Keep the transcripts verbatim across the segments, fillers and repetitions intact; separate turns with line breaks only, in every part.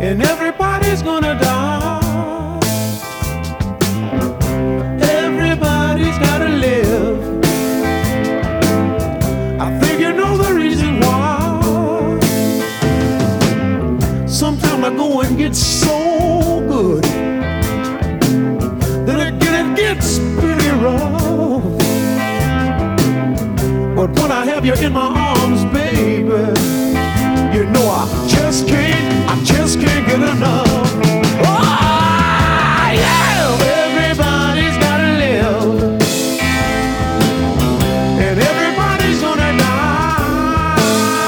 and everybody's gonna die. Everybody's gotta live. I think you know the reason why. Sometimes I go and get so good, then again it gets pretty rough. But when I have you in my arms, baby, you know I just can't, I just can't get enough. Oh, yeah! Everybody's gotta live, and everybody's gonna die.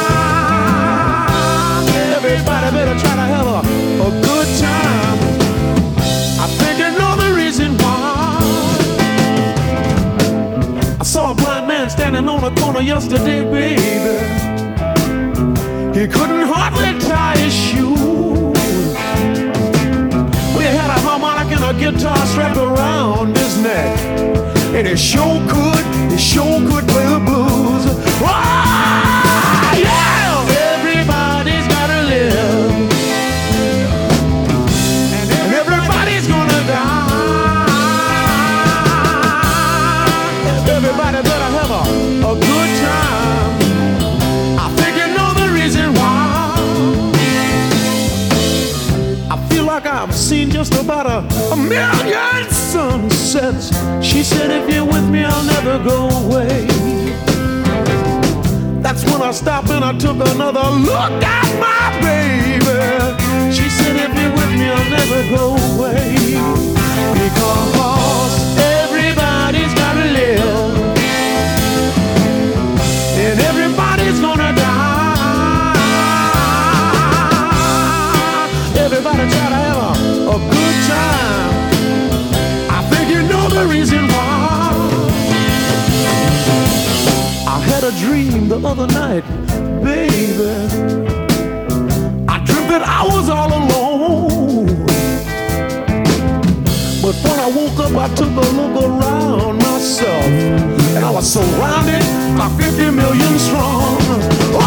Everybody better try to have a, a good time. I think you know the reason why. I saw a blind man standing on a corner yesterday, baby. He couldn't hardly tie his shoes. We had a harmonica and a guitar strapped around his neck, and he sure could, he sure could play the blues. Oh, yeah! Everybody's gotta live, and everybody's gonna die. Everybody better have a, a good time. I think you know the reason why. I feel like I've seen just about a, a million sunsets. She said, if you're with me, I'll never go away. That's when I stopped and I took another look at my baby. She said, if you're with me, I'll never go away. Because everybody's gotta live, and everybody's gonna die. Everybody try to have a, a good time. I think you know the reason why. I had a dream the other night, baby. I dreamt that I was all alone. But when I woke up, I took a look around myself, and I was surrounded by fifty million strong.